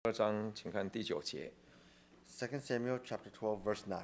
2章，请看第9节。 2 Samuel chapter 12, verse 9.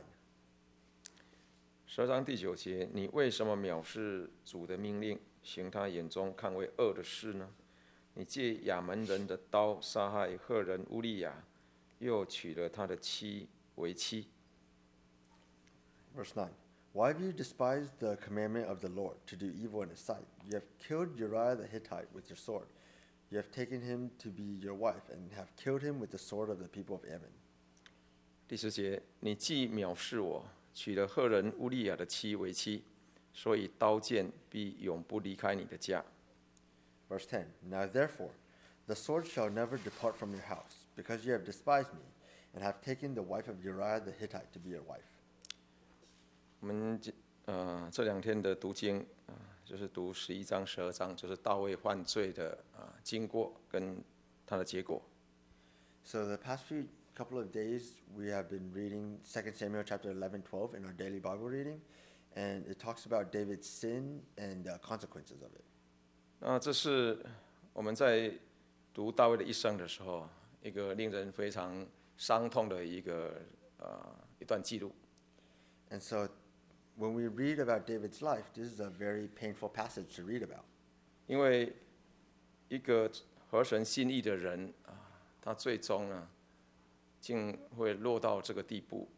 12章第9节，你为什么藐视主的命令，行他眼中看为恶的事呢？你借亚门人的刀杀害赫人乌利亚，又娶了他的妻为妻。 Verse 9. Why have you despised the commandment of the Lord to do evil in his sight? You have killed Uriah the Hittite with your sword. You have taken him to be your wife, and have killed him with the sword of the people of Ammon. 第10节，你既藐视我，娶了赫人乌利亚的妻为妻，所以刀剑必永不离开你的家。 Verse 10. Now therefore, the sword shall never depart from your house, because you have despised me, and have taken the wife of Uriah the Hittite to be your wife. 我们这2天的读经就是读11章、12章，就是大卫犯罪的经过跟他的结果。 So the past couple of days, we have been reading 2 Samuel chapter 11, 12 in our daily Bible reading, and it talks about David's sin and the consequences of it. 那这是我们在读大卫的一生的时候，一个令人非常伤痛的一段记录。 And so, when we read about David's life, this is a very painful passage to read about. 因为一个合神心意的人他最终竟会落到这个地步。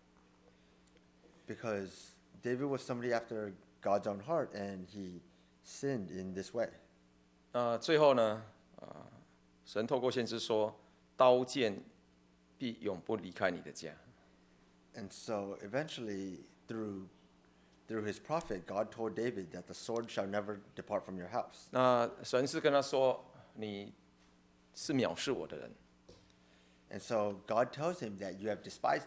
Because David was somebody after God's own heart, and he sinned in this way. 最后呢，神透过先知说，刀剑必永不离开你的家。 And so, eventually, through his prophet, God told David that the sword shall never depart from your house. 那神是跟他说，你是藐视我的人。 And so, God tells him that you have despised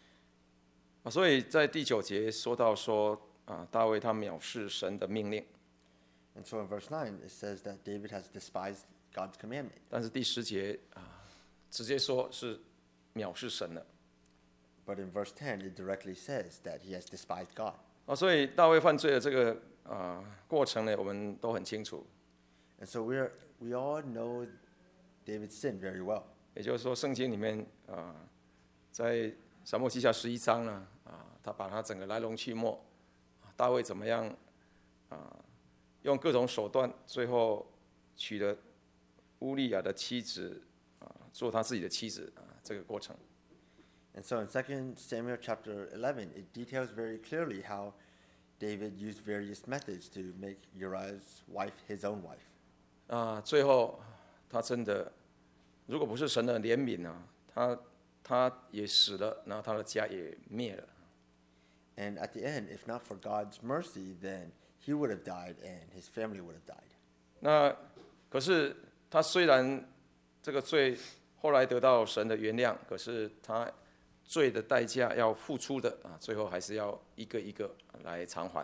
me. 所以在第9节说到说，大卫他藐视神的命令。 And so in verse 9, it says that David has despised God's commandment. 但是第10节直接说是藐视神了。 But in verse 10, it directly says that he has despised God. 所以大卫犯罪的这个过程呢，我们都很清楚。 And so we all know David's sin very well. 也就是说，圣经里面在撒母耳记下11章呢，他把他整个来龙去脉，大卫怎么样用各种手段，最后娶了乌利亚的妻子做他自己的妻子这个过程。 And so in 2 Samuel chapter 11, it details very clearly how David used various methods to make Uriah's wife his own wife. 最后他真的，如果不是神的怜悯他也死了，然后他的家也灭了。 And at the end, if not for God's mercy, then he would have died and his family would have died. 那可是他虽然这个罪后来得到神的原谅，可是他罪的代价要付出的最后还是要一个一个来偿还。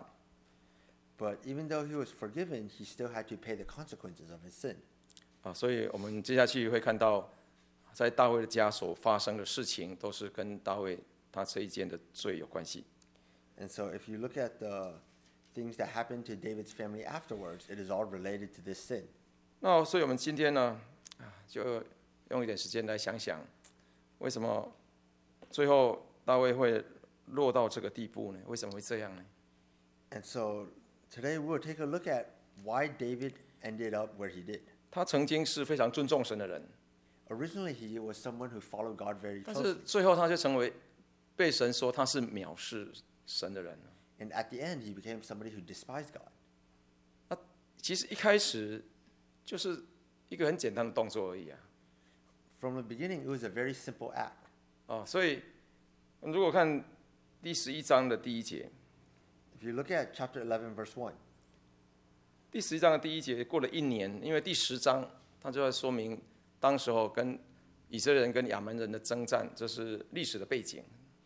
But even though he was forgiven, he still had to pay the consequences of his sin. 所以我们接下去会看到，在大卫的家所发生的事情，都是跟大卫他这一件的罪有关系。 And so if you look at the things that happened to David's family afterwards, it is all related to this sin. 那所以我们今天呢，就用一点时间来想想，为什么最后大卫会落到这个地步呢？为什么会这样呢？ And so today we'll take a look at why David ended up where he did. 他曾经是非常尊重神的人， Originally, he was someone who followed God very 但是 closely. 最后他就成为被神说他是藐视神的人。 And at the end, he became somebody who despised God. 其实一开始就是一个很简单的动作而已。 From the beginning, it was a very simple act. 所以如果看第11章的第1节， If you look at chapter 11, verse 1, 第11章的第1节过了1年，因为第10章他就在说明当时候跟以色列人跟亚门人的征战，这是历史的背景。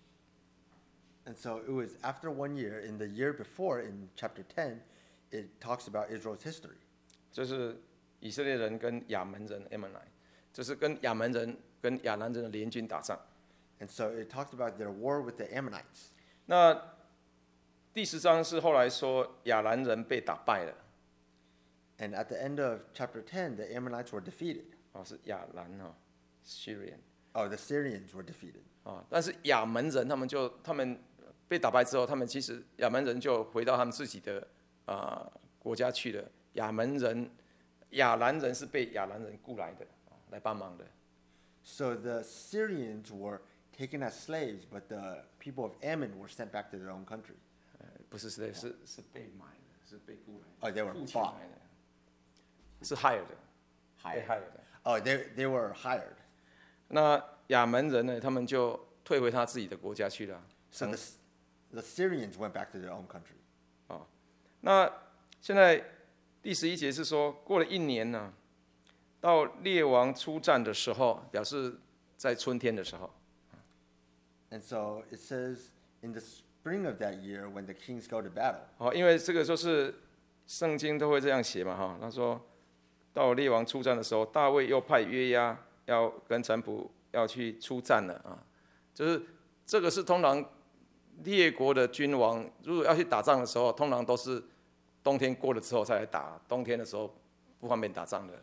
and so it was after 1 year, in the year before, in chapter 10, it talks about Israel's history. 这是以色列人跟亚门人 Ammonite， 这是跟亚门人跟亚兰人的联军打仗。 And so it talked about their war with the Ammonites. 那第10章是后来说亚兰人被打败了， And at the end of chapter 10, the Ammonites were defeated. 是亚兰 Syrian Oh, the Syrians were defeated. 啊，但是亚门人他们被打败之后，他们其实亚门人就回到他们自己的国家去了。亚兰人是被亚兰人雇来的来帮忙的。 So the Syrians were taken as slaves, but the people of Ammon were sent back to their own country. 不是是被买的，是被雇来的。 Oh, they were 付钱 bought. 来的，是 hired 的，被 hired 的。 Oh, they were hired. 那亚门人呢，他们就退回他自己的国家去了。 So the Syrians went back to their own country. 那现在第11节是说，过了1年呢，到列王出战的时候，表示在春天的时候。 And so it says in the spring of that year when the kings go to battle. 因为这个就是圣经都会这样写嘛，他说到列王出战的时候，大卫又派约押要跟臣仆要去出战了啊，就是这个是通常列国的君王如果要去打仗的时候，通常都是冬天过了之后才来打，冬天的时候不方便打仗的。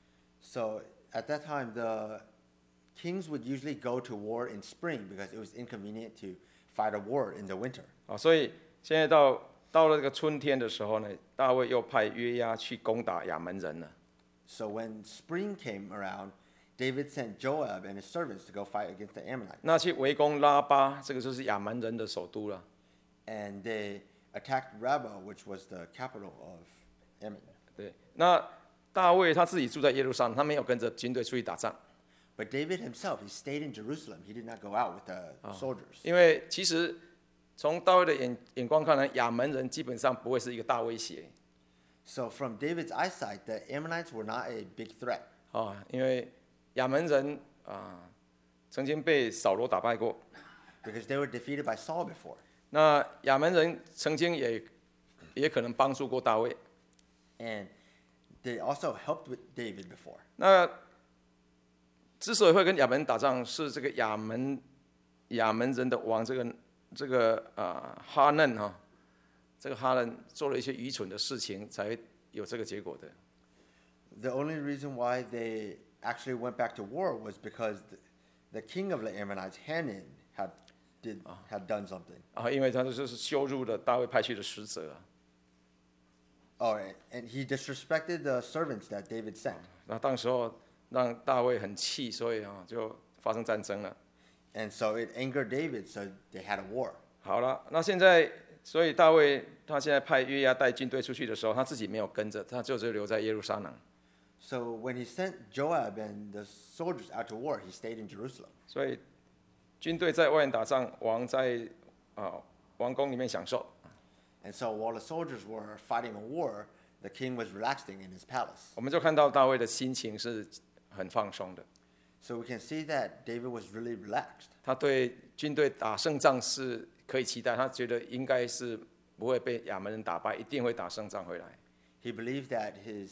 So at that time, the kings would usually go to war in spring because it was inconvenient to fight a war in the winter. 所以现在到了这个春天的时候呢，大卫又派约押去攻打亚门人了。 So when spring came around, David sent Joab and his servants to go fight against the Ammonites. 那去围攻拉巴，这个就是亚门人的首都了。 And they attacked Rabbah, which was the capital of Ammon. 对，那大卫他自己住在耶路撒冷，他没有跟着军队出去打仗， But David himself, he stayed in Jerusalem. He did not go out with the soldiers. 因为其实从大卫的眼光看来，亚门人基本上不会是一个大威胁 So from David's eyesight, the Ammonites were not a big threat 因为亚门人曾经被扫罗打败过， because they were defeated by Saul before. 那亚门人曾经也可能帮助过大卫。 And they also helped with David before. 那之所以会跟亚门人打仗，是这个亚门人的王这个哈嫩这个哈嫩做了一些愚蠢的事情，才有这个结果的。 The only reason why they actually went back to war was because the king of the Ammonites, Hanun, had done something. 因为他就是羞辱了大卫派去的使者 Oh, and he disrespected the servants that David sent. 那当时候让大卫很气，所以就发生战争了。 And so it angered David, so they had a war. 好了，那现在所以大卫他现在派约押带军队出去的时候，他自己没有跟着，他就只留在耶路撒冷。 So when he sent Joab and the soldiers out to war, he stayed in Jerusalem. 所以军队在外面打仗，王在王宫里面享受。 And so while the soldiers were fighting a war, the king was relaxing in his palace. 我们就看到大卫的心情是很放松的， So we can see that David was really relaxed. 他对军队打胜仗是可以期待，他觉得应该是不会被亚门人打败，一定会打胜仗回来。 He believed that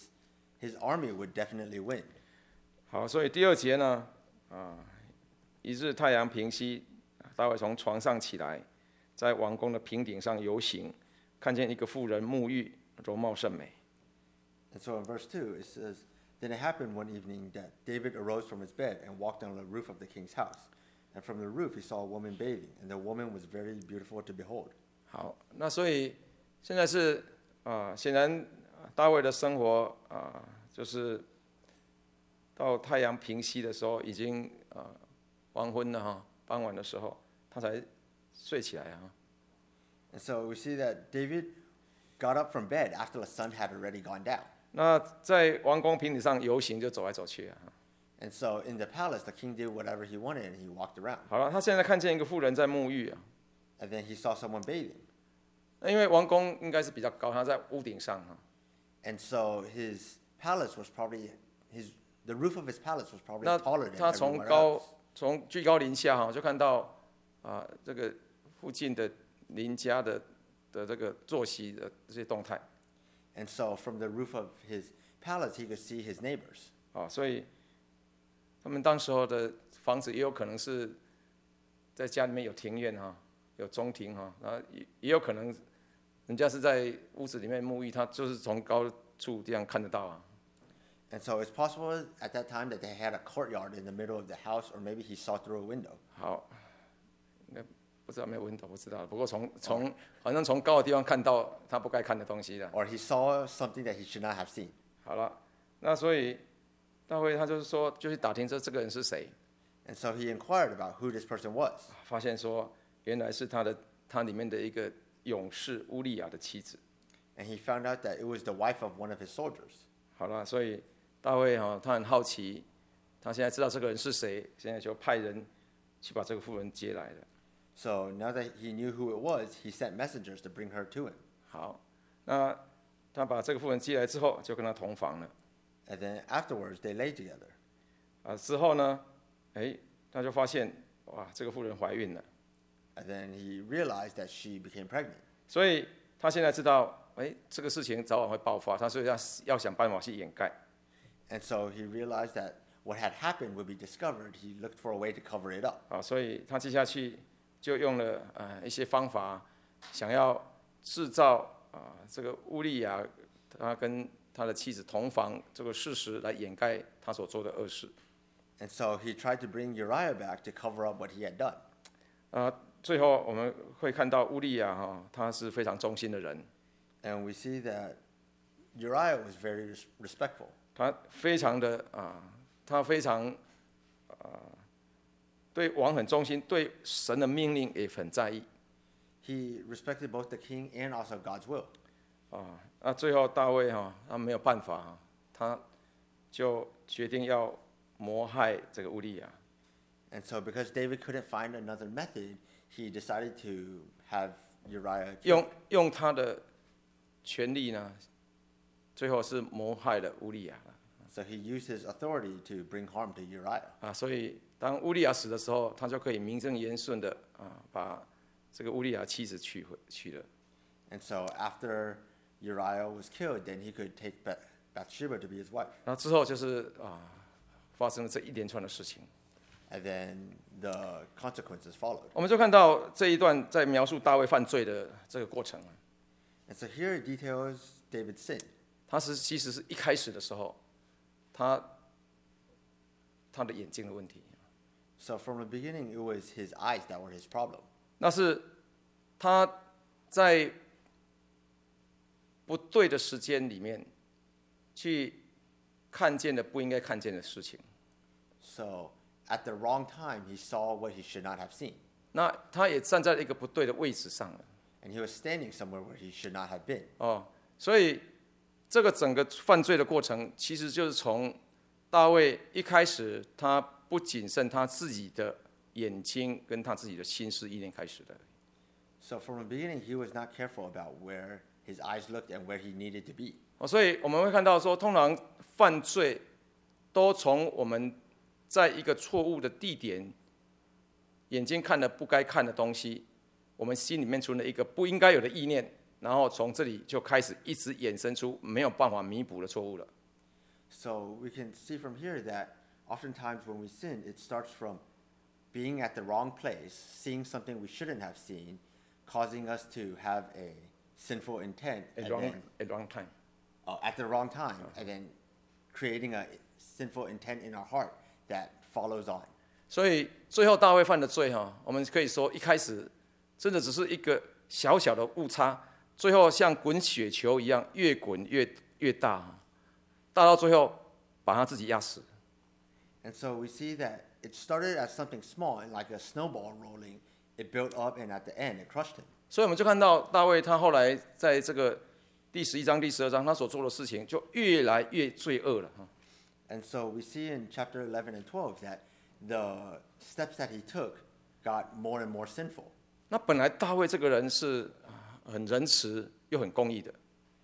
his army would definitely win. 好，所以第2节呢，一日太阳平西，大卫从床上起来，在王宫的平顶上游行，看见一个妇人沐浴，容貌甚美。 And so in verse 2, it says, Then it happened one evening that David arose from his bed and walked on the roof of the king's house. And from the roof he saw a woman bathing, and the woman was very beautiful to behold. 好，那所以现在是显然大卫的生活就是到太阳平西的时候，已经黄昏了傍晚的时候，他才睡起来 And so we see that David got up from bed after the sun had already gone down. 那在王宫平顶上游行，就走来走去 And so in the palace, the king did whatever he wanted, and he walked around. 好了，他现在看见一个妇人在沐浴 And then he saw someone bathing. 那因为王宫应该是比较高，他在屋顶上 And so his palace was probably the roof of his palace was probably 那 taller than 他从 everywhere else. 从居高临下就看到这个附近的邻家的这个作息的这些动态 And so from the roof of his palace, he could see his neighbors. 所以他们当时候的房子也有可能是在家里面有庭院有中庭然后也有可能人家是在屋子里面沐浴，他就是从高处这样看得到 And so it's possible at that time that they had a courtyard in the middle of the house, or maybe he saw through a window. 好，应该不知道没有window，不知道。不过好像从高的地方看到他不该看的东西了。 Or he saw something that he should not have seen. 好了，那所以大卫他就是说，就去打听这个人是谁， And so he inquired about who this person was. 发现说原来是他里面的一个勇士乌利亚的妻子。 And he found out that it was the wife of one of his soldiers. 好了，所以大卫他很好奇，他现在知道这个人是谁，现在就派人去把这个妇人接来了。 So now that he knew who it was, he sent messengers to bring her to him. 好，那他把这个妇人接来之后，就跟他同房了。 And then afterwards, they lay together. 之后呢，他就发现哇，这个妇人怀孕了。 And then he realized that she became pregnant. 所以他现在知道，这个事情早晚会爆发，他所以要想办法去掩盖。 And so he realized that what had happened would be discovered. He looked for a way to cover it up. 所以他接下去就用了一些方法，想要制造这个乌利亚他跟他的妻子同房这个事实来掩盖他所做的恶事。 And so he tried to bring Uriah back to cover up what he had done. 最后我们会看到乌利亚他是非常忠心的人。 And we see that Uriah was very respectful. 他非常对王很忠心，对神的命令也很在意。 He respected both the king and also God's will. 那最后大卫他没有办法，他就决定要谋害这个乌利亚。 And so because David couldn't find another method, he decided to have Uriah killed. 用他的权力呢，最后是谋害了乌利亚。 So he used his authority to bring harm to Uriah. 所以当乌利亚死的时候，他就可以名正言顺的把这个乌利亚妻子娶了。 And so after Uriah was killed, then he could take Bathsheba to be his wife. 那之后就是发生了这一连串的事情。 And then the consequences followed. 我们就看到这一段在描述大卫犯罪的这个过程。 And so here it details David's sin. 他其实是一开始的时候，他的眼睛的问题。 So from the beginning, it was his eyes that were his problem. 那是他在不对的时间里面去看见了不应该看见的事情。 So at the wrong time, he saw what he should not have seen. 那他也站在一个不对的位置上了。 And he was standing somewhere where he should not have been. 所以这个整个犯罪的过程，其实就是从大卫一开始他不谨慎他自己的眼睛跟他自己的心思意念开始的。 So from the beginning, he was not careful about where his eyes looked and where he needed to be. 所以我们会看到说，通常犯罪都从我们在一个错误的地点，眼睛看了不该看的东西，我们心里面存了一个不应该有的意念，然后从这里就开始一直衍生出没有办法弥补的错误了。 So we can see from here that oftentimes when we sin, it starts from being at the wrong place, seeing something we shouldn't have seen, causing us to have a sinful intent At wrong time. At the wrong time, and then creating a sinful intent in our heart that follows on. 所以最后大卫犯的罪我们可以说一开始真的只是一个小小的误差，最后像滚雪球一样越滚越大，大到最后把他自己压死。 And so we see that it started as something small and like a snowball rolling. It built up, and at the end, it crushed him. 所以我们就看到大卫他后来在这个第11章、第12章，他所做的事情就越来越罪恶了。 And so we see in chapter 11 and 12 that the steps that he took got more and more sinful. 那本来大卫这个人是很仁慈又很公义的。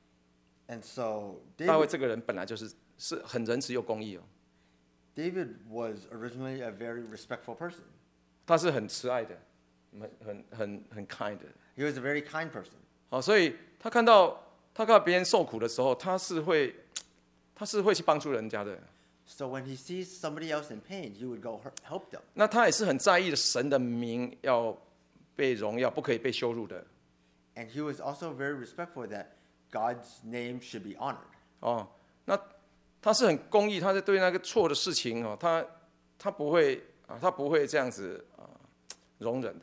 And so 大卫这个人本来是很仁慈又公义。 David was originally a very respectful person. 他是很慈爱的，很 kind 的。 He was a very kind person. 所以他看到别人受苦的时候，他是会去帮助人家的。 So when he sees somebody else in pain, he would go help them. 那他也是很在意神的名要被荣耀，不可以被羞辱的。 And he was also very respectful that God's name should be honored. 那他是很公义，他在对那个错的事情哦，他不会这样子容忍的。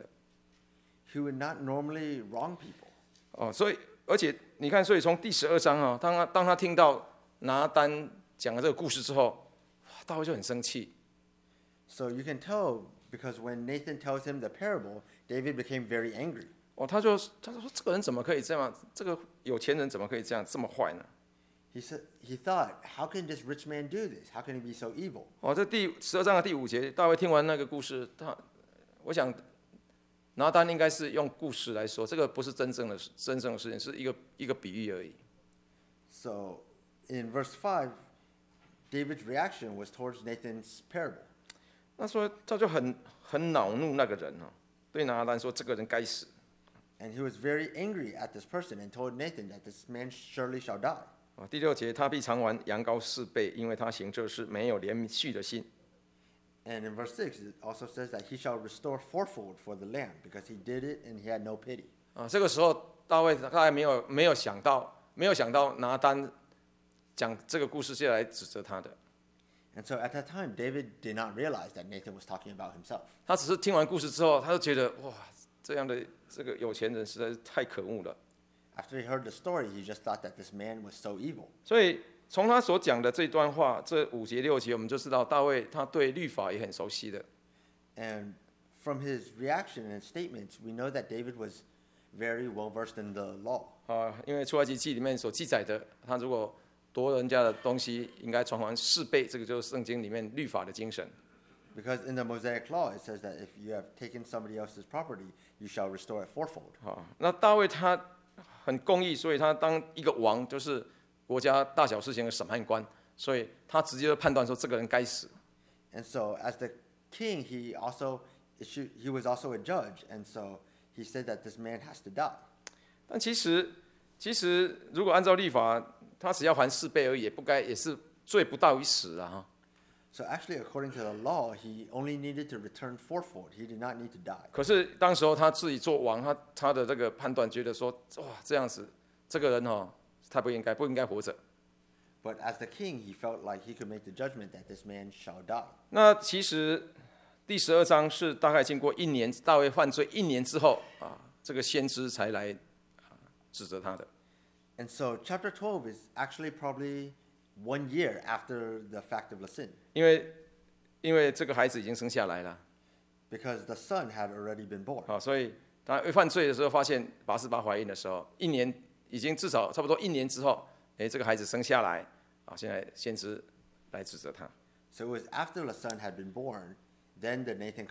He would not normally wrong people. 哦，所以而且你看，所以从第12章啊，当他听到拿单讲了这个故事之后，大卫就很生气。 So you can tell because when Nathan tells him the parable, David became very angry. 哦，他说这个人怎么可以这样？这个有钱人怎么可以这样这么坏呢？ He thought, how can this rich man do this? How can he be so evil? 哦，这第12章的第5节，大卫听完那个故事，我想拿单应该是用故事来说，这个不是真正的事情，是一个比喻而已。 So in verse 5, David's reaction was towards Nathan's parable. 那说他就很恼怒那个人哦，对拿单说这个人该死。 And he was very angry at this person and told Nathan that this man surely shall die. 第6节，他必偿还羊羔4倍，因为他行这事没有怜恤的心。 And in verse 6, it also says that he shall restore fourfold for the lamb because he did it and he had no pity. 这个时候大卫他还没有想到拿单讲这个故事是来指责他的。 And so at that time, David did not realize that Nathan was talking about himself. 他只是听完故事之后，他就觉得哇，这样的这个有钱人实在是太可恶了。 After he heard the story, he just thought that this man was so evil. 所以从他所讲的这段话，这5节6节，我们就知道大卫他对律法也很熟悉的。 And from his reaction and statements, we know that David was very well versed in the law. 因为出埃及记里面所记载的，他如果夺人家的东西，应该偿还4倍，这个就是圣经里面律法的精神。 Because in the Mosaic law, it says that if you have taken somebody else's property, you shall restore it fourfold. 那大卫他很公义，所以他当一个王，就是国家大小事情的审判官，所以他直接就判断说这个人该死。 And so, as the king, he was also a judge, and so he said that this man has to die. 但其实如果按照律法，他只要还4倍而已，也是罪不到于死啊。 So actually, according to the law, he only needed to return fourfold. He did not need to die. 可是当时候他自己做王，他的这个判断觉得说，哇，这样子，这个人他不应该活着。 But as the king, he felt like he could make the judgment that this man shall die. 那其实第12章是大概经过1年，大卫犯罪1年之后这个先知才来指责他的。 And so chapter 12 is actually probably 1 year after the fact of the sin. 因为这个孩子已经生下来了。 Because the son had already been born. 所以他犯罪的时候，发现拔示巴怀孕的时候，1年已经至少差不多1年之后，这个孩子生下来，现在先知来指责他。 So it was after the son had been born, then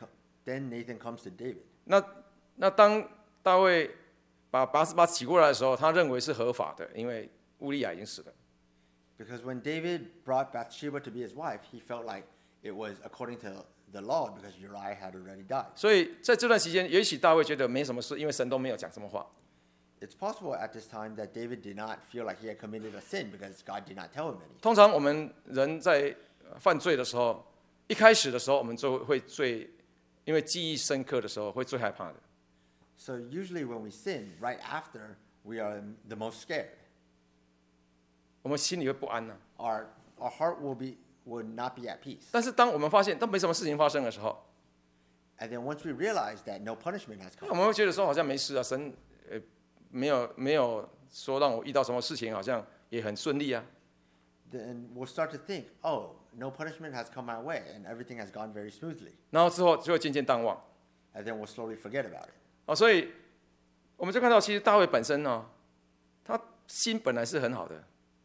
Nathan comes to David. 那当大卫把拔示巴起过来的时候，他认为是合法的，因为乌利亚已经死了。 Because when David brought Bathsheba to be his wife, he felt like it was according to the law because Uriah had already died. 所以在这段期间，也许大卫觉得没什么事，因为神都没有讲什么话。 It's possible at this time that David did not feel like he had committed a sin because God did not tell him anything. 通常我们人在犯罪的时候，一开始的时候，我们就会因为记忆深刻的时候，会最害怕的。 So usually when we sin, right after, we are the most scared. 我们心里会不安呢。 Our heart would not be at peace. 但是当我们发现当没什么事情发生的时候， And then once we realize that no punishment has 我 come, 们会觉得说好像没事啊，神没有说让我遇到什么事情，好像也很顺利啊。 then we'll start to think, oh, no punishment has come my way and everything has gone very smoothly. 然后之后就会渐渐淡忘。 And then we'll slowly forget about it. 所以我们就看到，其实大卫本身他心本来是很好的。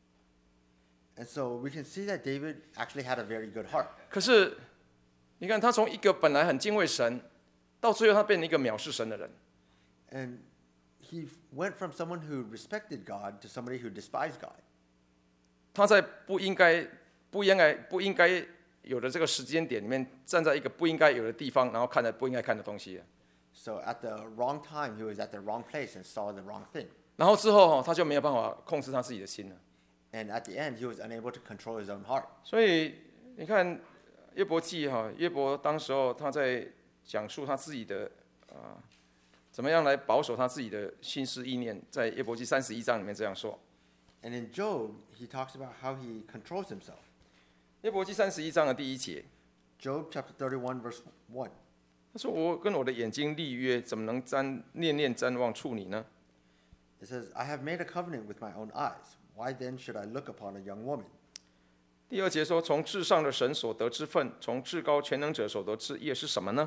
And so we can see that David actually had a very good heart. 可是你看，他从一个本来很敬畏神，到最后他变成一个藐视神的人。 And he went from someone who respected God to somebody who despised God. 他在不应该有的这个时间点里面，站在一个不应该有的地方，然后看了不应该看的东西。 So at the wrong time, he was at the wrong place and saw the wrong thing. 然后之后他就没有办法控制他自己的心了。 And at the end, he was unable to control his own heart. 所以你看约伯记约伯当时候他在讲述他自己的怎么样来保守他自己的心思意念，在约伯记31章里面这样说。 And in Job, he talks about how he controls himself. 约伯记31章的第1节， Job chapter 31, verse 1. 他说：“我跟我的眼睛立约，怎么能念念瞻望处你呢？” It says, I have made a covenant with my own eyes. Why then should I look upon a young woman? 第2节说：“从至上的神所得之份，从至高全能者所得之业是什么呢？”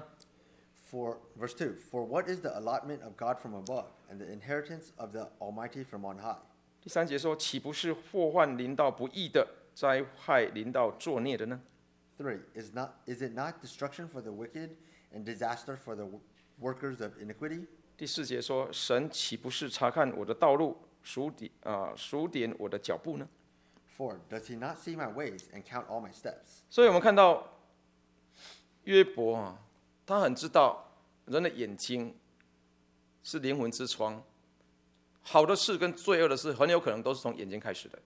Verse 2, For what is the allotment of God from above, and the inheritance of the Almighty from on high? 第3节说：“岂不是祸患临到不义的，灾害临到作孽的呢？” 3, Is it not destruction for the wicked, and disaster for the workers of iniquity? 第4节说：“神岂不是察看我的道路，数点我的脚步呢？” 4, Does he not see my ways, and count all my steps? 所以我们看到约伯啊，他很知道人的眼睛是灵魂之窗，好的事跟罪恶的事很有可能都是从眼睛开始的。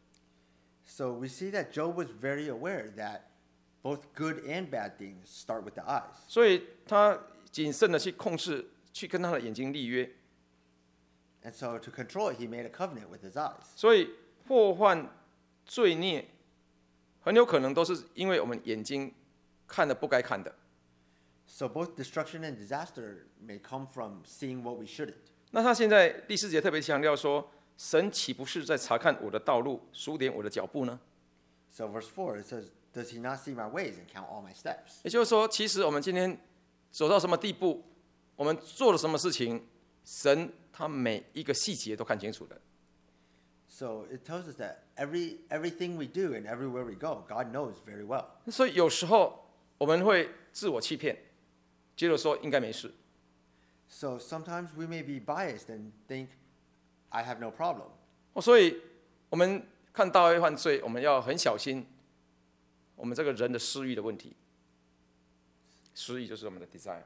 So we see that Job was very aware that both good and bad things start with the eyes. 所以他谨慎的去控制，去跟他的眼睛立约。 And so to control it, he made a covenant with his eyes. 所以祸患、罪孽很有可能都是因为我们眼睛看了不该看的。 So both destruction and disaster may come from seeing what we shouldn't. 那他现在第4节特别强调说：“神岂不是在察看我的道路，数点我的脚步呢？” So verse 4, it says, Does he not see my ways and count all my steps? 也就是说，其实我们今天走到什么地步，我们做了什么事情，神他每一个细节都看清楚的。 So it tells us that everything we do and everywhere we go, God knows very well. 所以有时候我们会自我欺骗，接着说应该没事。 So sometimes we may be biased and think, I have no problem. 所以我们看大卫犯罪，我们要很小心，我们这个人的私欲的问题。私欲就是我们的 desire。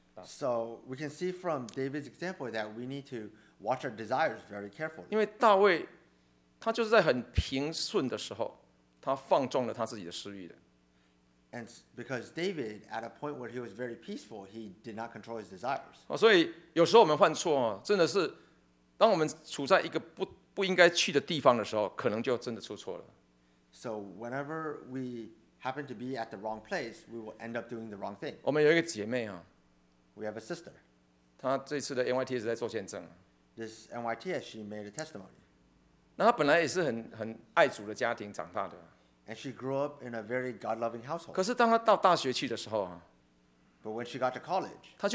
So we can see from David's example that we need to watch our desires very carefully. 因为大卫他就是在很平顺的时候，他放纵了他自己的私欲的。 And because David, at a point where he was very peaceful, he did not control his desires. 所以有时候我们犯错，真的是当我们处在一个不应该去的地方的时候，可能就真的出错了。 So whenever we happen to be at the wrong place, we will end up doing the wrong thing. 我们有一个姐妹啊， We have a sister. 她这次的 NYT 是在做见证。 This NYTS, she made a testimony. 那她本来也是很爱主的家庭长大的， And she grew up in a very God-loving household. 可是当她到大学去的时候啊， But when she got to college, 她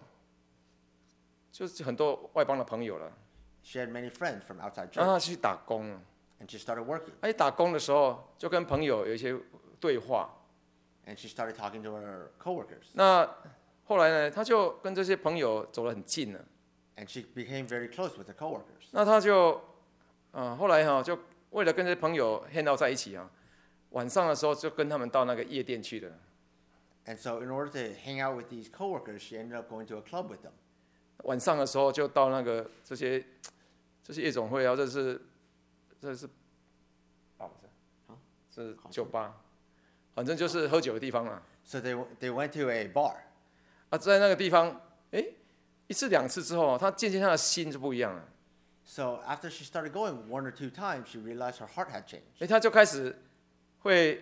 就是很多外邦的朋友了， she had many friends from outside 让她 church. 去打工了。 And she started working. 她一打工的时候，就跟朋友有一些对话。 And she started talking to her coworkers. 那后来呢，她就跟这些朋友走得很近了。 And she became very close with her coworkers. 那她就后来就为了跟这些朋友 hang out 在一起啊，晚上的时候就跟他们到那个夜店去了。 And so in order to hang out with these coworkers, she ended up going to a club with them. 晚上的时候就到那个这些夜总会啊，这是是酒吧，反正就是喝酒的地方啊。 So they went to a bar. 在那个地方，一次两次之后，他渐渐他的心就不一样了。 So after she started going 1 or 2 times, she realized her heart had changed. 他就开始会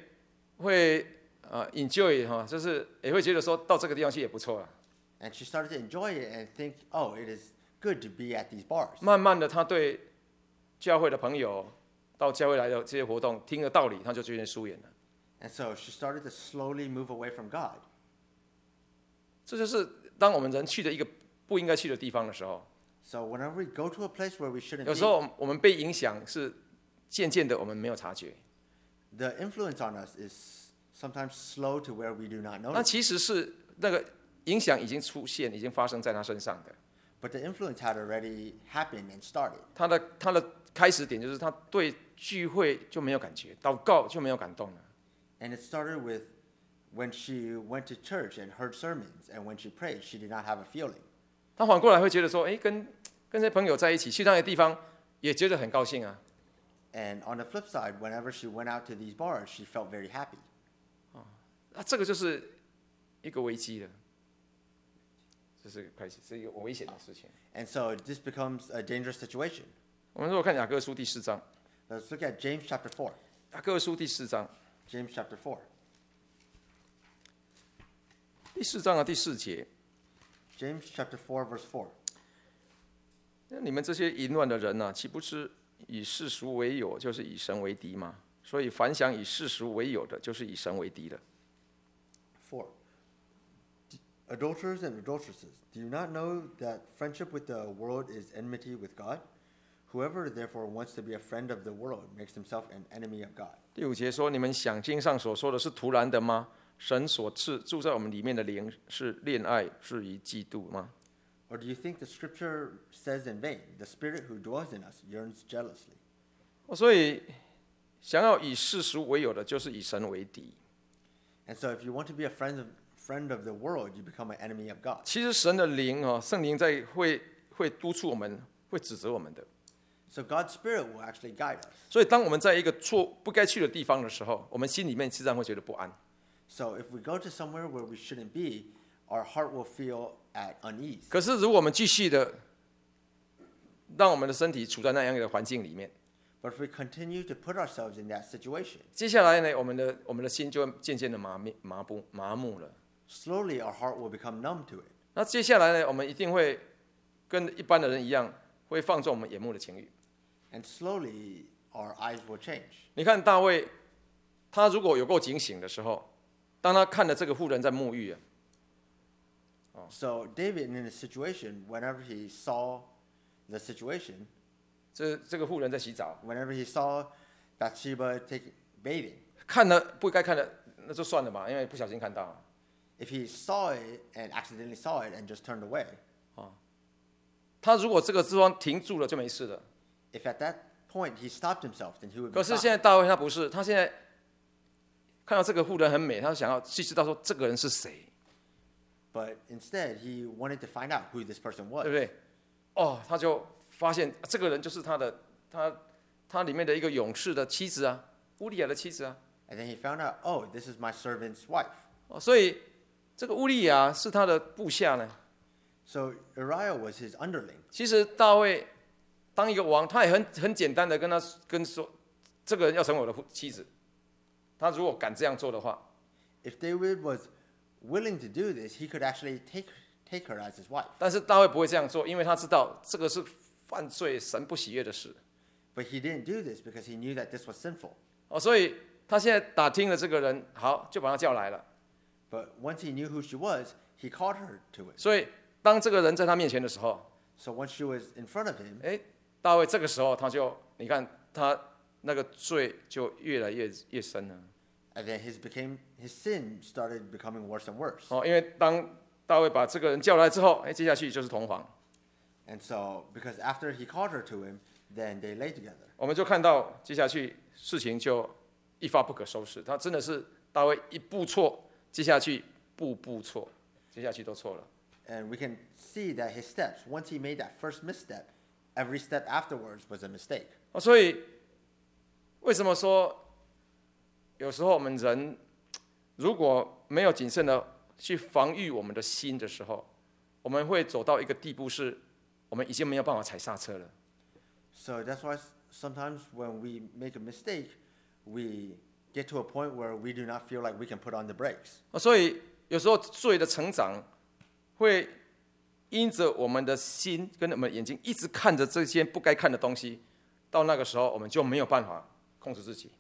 enjoy 哈，就是也会觉得说到这个地方去也不错啊。 And she started to enjoy it and think, oh, it is good to be at these bars. 慢慢的，他对教会的朋友到教会来的这些活动听了道理，他就渐渐疏远了。 And so she started to slowly move away from God. 这就是当我们人去的一个不应该去的地方的时候， So whenever we go to a place where we shouldn't 有时 be, 候我们被影响是渐渐的，我们没有察觉。 the influence on us is sometimes slow to where we do not 那 notice. 其实是那个影响已经出现，已经发生在他身上的。 But the influence had already happened and started. 他的开始点就是他对聚会就没有感觉，祷告就没有感动了。 And it started with when she went to church and heard sermons, and when she prayed, she did not have a feeling. 他反过来会觉得说，跟这些朋友在一起，去那些地方也觉得很高兴啊。 And on the flip side, whenever she went out to these bars, she felt very happy. 这个就是一个危机了，这是开始是一个危险的事情。 And so this becomes a dangerous situation. 我们如果看雅各书第4章， Let's look at James chapter 4. 雅各书第4章， James chapter 4. 第4章的第4节， James chapter 4, verse 4. 你们这些淫乱的人呐、岂不知以世俗为友，就是以神为敌吗？所以凡想以世俗为友的，就是以神为敌的。 4. Adulterers and adulteresses, do you not know that friendship with the world is enmity with God? Whoever therefore wants to be a friend of the world makes himself an enemy of God. 第5节说：你们想经上所说的是突然的吗？神所赐住在我们里面的灵是恋爱，至于嫉妒吗？ Or do you think the scripture says in vain, the spirit who dwells in us yearns jealously? 所以想要以世俗为友的，就是以神为敌。 And so if you want to be a friend of the world, you become an enemy of God. 其实神的灵圣灵会督促我们，会指责我们的。 So God's spirit will actually guide us. 所以当我们在一个不该去的地方的时候，我们心里面实际上会觉得不安。 So if we go to somewhere where we shouldn't be, our heart will feel at unease. 可是如果我们继续的让我们的身体处在那样的环境里面， But if we continue to put ourselves in that situation, 接下来呢，我们的心就会渐渐的麻木了。 slowly our heart will become numb to it. 那接下来呢，我们一定会跟一般的人一样，会放纵我们眼目的情欲。 And slowly our eyes will change. 你看大卫，他如果有够警醒的时候，当他看了这个妇人在沐浴 So David, in a situation, whenever he saw the situation, 这个妇人在洗澡， whenever he saw Bathsheba bathing, 看了不该看的那就算了吧，因为不小心看到。 if he saw it and accidentally saw it and just turned away, 他如果这个地方停住了就没事了。 if at that point he stopped himself, then he would 可 be 是现 fine. 在大卫他不是，他现在看到这个妇人很美，他想要去知道说这个人是谁， But instead, he wanted to find out who this person 对 was. 不对？他就发现这个人就是他里面的一个勇士的妻子啊，乌利亚的妻子啊。 And then he found out, oh, this is my servant's wife. 所以这个乌利亚是他的部下呢。 So Uriah was his underling. 其实大卫当一个王，他也很简单的跟说，这个人要成为我的妻子。他如果敢这样做的话， If David was willing to do this, he could actually take her as his wife. 但是大卫不会这样做，因为他知道这个是犯罪、神不喜悦的事。 But he didn't do this because he knew that this was sinful. 所以他现在打听了这个人，好，就把他叫来了。 But once he knew who she was, he called her to it. 所以当这个人在他面前的时候， So once she was in front of him, 大卫这个时候他就，你看他那个罪就越来越深了。 and then his sin started becoming worse and worse. 因为当大卫把这个人叫来之后，接下去就是同房。 And so, because after he called her to him, then they lay together. 我们就看到接下去事情就一发不可收拾。他真的是大卫一步错，接下去步步错，接下去都错了。 And we can see that his steps, once he made that first misstep, every step afterwards was a mistake. 所以为什么说有时候我们人如果没有谨慎的去防御我们的心的时候，我们会走到一个地步，是我们已经没有办法踩刹车了。 So that's why sometimes when we make a mistake, we get to a point where we do not feel like we can put on the brakes. 所以有时候罪的成长会因着我们的心跟我们的眼睛一直看着这些不该看的东西，到那个时候我们就没有办法控制自己。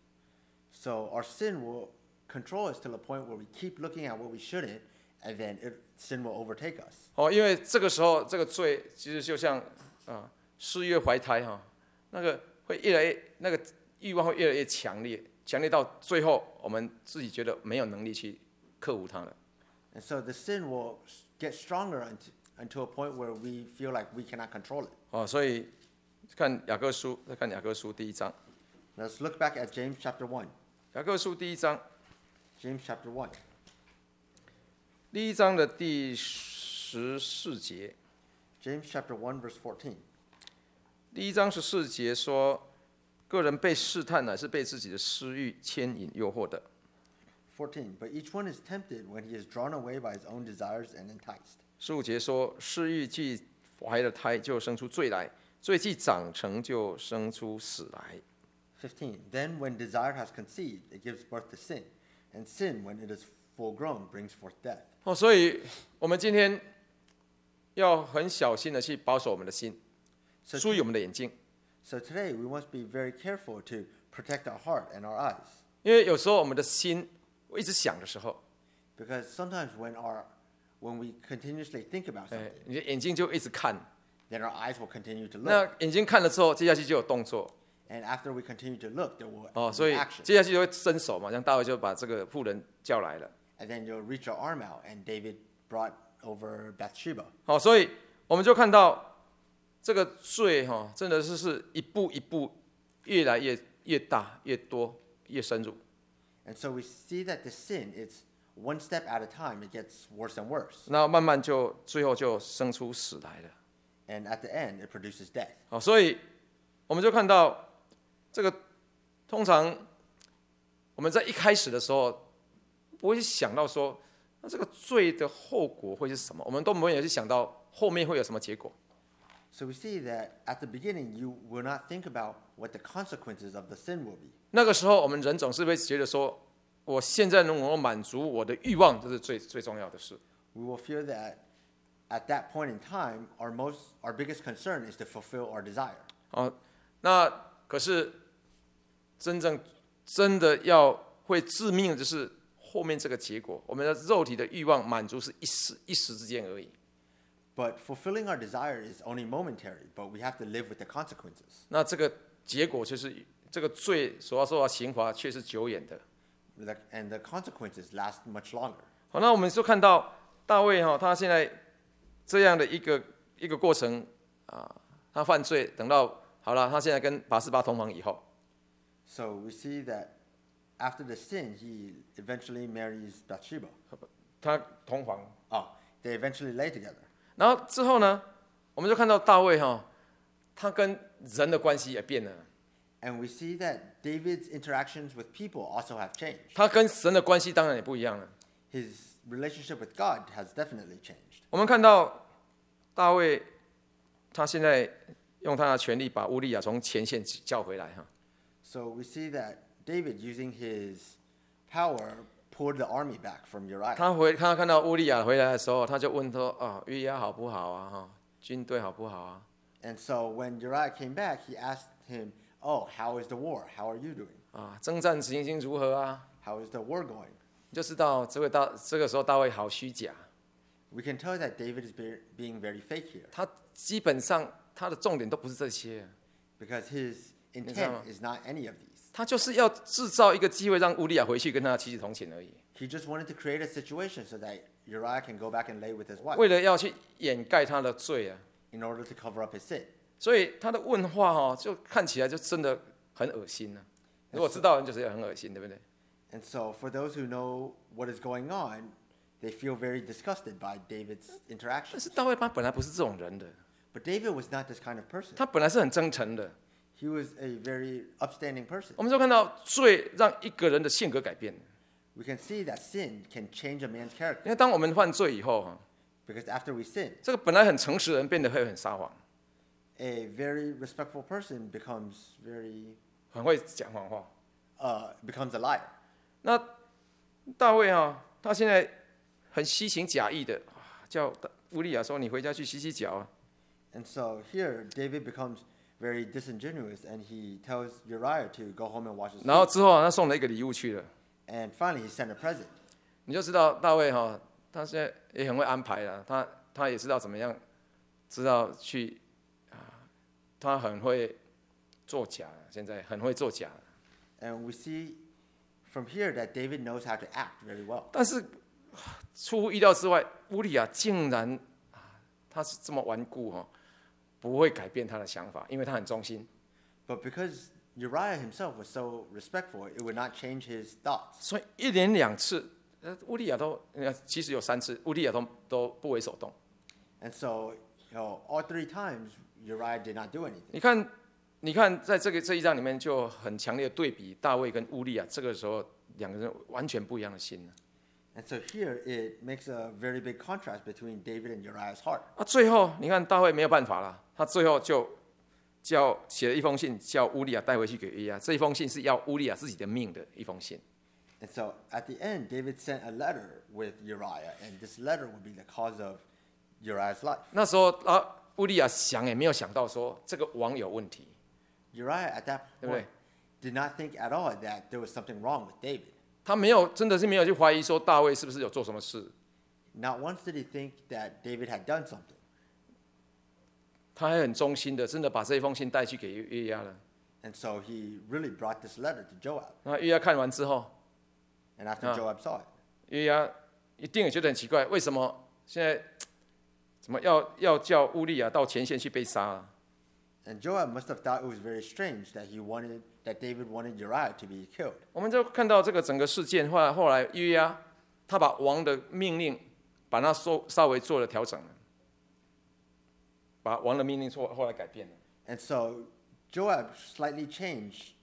So our sin will control us to the point where we keep looking at what we shouldn't, and then sin will overtake us. 因为这个时候这个罪其实就像4月怀胎那个会越来越那个欲望会越来越强烈，强烈到最后我们自己觉得没有能力去克服它了。 And so the sin will get stronger until a point where we feel like we cannot control it. 所以看雅各书，再看雅各书第1章， Let's look back at James chapter 1. 雅各书第1章， James chapter 1. 第1章的第14节。 James chapter 1 verse 14. 第1章14节说，个人被试探乃是被自己的私欲牵引诱惑的。 14. But each one is tempted when he is drawn away by his own desires and enticed. 15节说，私欲既怀了胎，就生出罪来；罪既长成，就生出死来。 15. Then when desire has conceived, it gives birth to sin. And sin, when it is full grown, brings forth death. 所以我们今天要很小心的去保守我们的心，注意我们的眼睛。 So today we must be very careful to protect our heart and our eyes. 因为有时候我们的心一直想的时候， Because sometimes when we continuously think about something, 你的眼睛就一直看， then our eyes will continue to look. 那眼睛看了之后，接下去就有动作。 And after we continue to look, there will 所 be 以 action. 接下去就会伸手嘛，像大卫就把这个妇人叫来了。 And then you'll reach your arm out, and David brought over Bathsheba. 所以我们就看到这个罪真的是一步一步越来越大、越多、越深入。 And so we see that the sin, it's one step at a time, it gets worse and worse. 那慢慢最后就生出死来了。 And at the end, it produces death. 所以我们就看到这个，通常我们在一开始的时候不会去想到说，那这个罪的后果会是什么，我们都没有去想到后面会有什么结果。 So we see that at the beginning, you will not think about what the consequences of the sin will be. 那个时候，我们人总是会觉得说，我现在能够满足我的欲望，这是最重要的事。 We will feel that at that point in time, our biggest concern is to fulfill our desire. 那可是真的要会致命的就是后面这个结果，我们的肉体的欲望满足是一时之间而已。 But fulfilling our desire is only momentary, but we have to live with the consequences. 那这个结果就是这个罪所要受到刑罚却是久远的。 And the consequences last much longer. 好，那我们就看到大卫他现在这样的一个过程他犯罪，等到好了，他现在跟拔示巴同房以后， So we see that after the sin, he eventually marries Bathsheba. 他同房， They eventually lay together. 然后之后呢，我们就看到大卫他跟人的关系也变了， And we see that David's interactions with people also have changed. 他跟神的关系当然也不一样了。 His relationship with God has definitely changed. 我们看到大卫他现在用他的权力把乌利亚从前线叫回来 So we see that David, using his power, pulled the army back from Uriah. 他看到乌利亚回来的时候，他就问说约押好不好啊？军队好不好啊？ And so when Uriah came back, he asked him, "Oh, how is the war? How are you doing? 征战情形如何啊？ How is the war going?" 你就知道这个时候大卫好虚假， We can tell that David is being very fake here 他基本上他的重点都不是这些， because his intent is not any of these. 他就是要制造一个机会让乌利亚回去跟他妻子同寝而已， He just wanted to create a situation so that Uriah can go back and lay with his wife 为了要去掩盖他的罪啊， in order to cover up his sin. 所以他的问话就看起来就真的很恶心啊。如果知道人就是很恶心，对不对？ And so for those who know what is going on, they feel very disgusted by David's 但 interactions. 是大卫他本来不是这种人的， But David was not this kind of person. 他本来是很真诚的。 He was a very upstanding person. 我们就看到罪让一个人的性格改变。 We can see that sin can change a man's character 因为当我们犯罪以后 because after we sin, 这个本来很诚实的人变得会很撒谎， a very respectful person becomes 很会讲谎话。 becomes a liar. 那大卫他现在很虚情假意的叫乌利亚说：“你回家去洗脚啊。” And so here, David becomes very disingenuous, and he tells Uriah to go home and wash his 然后 feet. 之后他送了一个礼物去了， And finally, he sent a present. 你就知道大卫他现在也很会安排了，他也知道怎么样，知道去他很会作假，现在很会作假。 And we see from here that David knows how to act very well. 但是出乎意料之外，乌利亚竟然他是这么顽固不会改变他的想法，因为他很忠心。 But because Uriah himself was so respectful, it would not change his thoughts. 所以一连两次，乌利亚其实有3次，乌利亚都不为所动。 And so, all 3 times, Uriah did not do anything. 你看，在这一章里面就很强烈的对比，大卫跟乌利亚这个时候两个人完全不一样的心。 And so here, it makes a very big contrast between David and Uriah's heart. 最后你看大卫没有办法了，他最后就写了一封信，叫乌利亚带回去给约押。这一封信是要乌利亚自己的命的一封信。 And so at the end, David sent a letter with Uriah, and this letter would be the cause of Uriah's life. 那时候乌利亚想也没有想到说这个王有问题， Uriah at that 对不对？ point did not think at all that there was something wrong with David. 他真的是没有去怀疑说大卫是不是有做什么事， Not once did he think that David had done something. 他还很忠心的，真的把这一封信带去给约押了。 And so he really brought this letter to Joab. 那约押看完之后， And after Joab saw it, 约押一定也觉得很奇怪，为什么现在怎么要叫乌利亚到前线去被杀啊？ and Joab must have thought it was very strange that David wanted Uriah to be killed. 我们就看到这个整个事件，后来约押他把王的命令，把它稍微做了调整了，把王的命令后来改变了。 And so Joab slightly changed